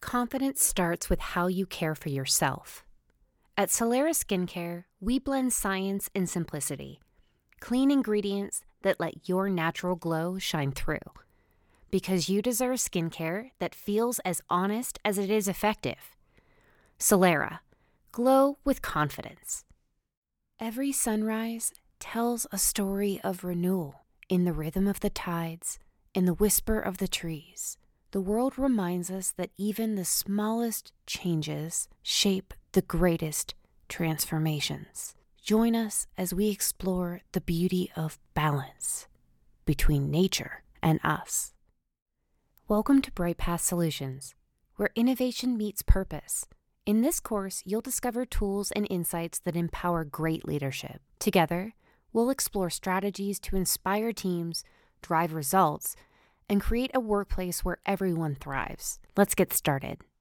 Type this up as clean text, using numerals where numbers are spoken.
Confidence starts with how you care for yourself. At Solera Skincare, we blend science and simplicity. Clean ingredients that let your natural glow shine through. Because you deserve skincare that feels as honest as it is effective. Solera, glow with confidence. Every sunrise tells a story of renewal. In the rhythm of the tides, in the whisper of the trees, the world reminds us that even the smallest changes shape the greatest transformations. Join us as we explore the beauty of balance between nature and us. Welcome to Bright Path Solutions, where innovation meets purpose. In this course, you'll discover tools and insights that empower great leadership. Together, we'll explore strategies to inspire teams, drive results, and create a workplace where everyone thrives. Let's get started.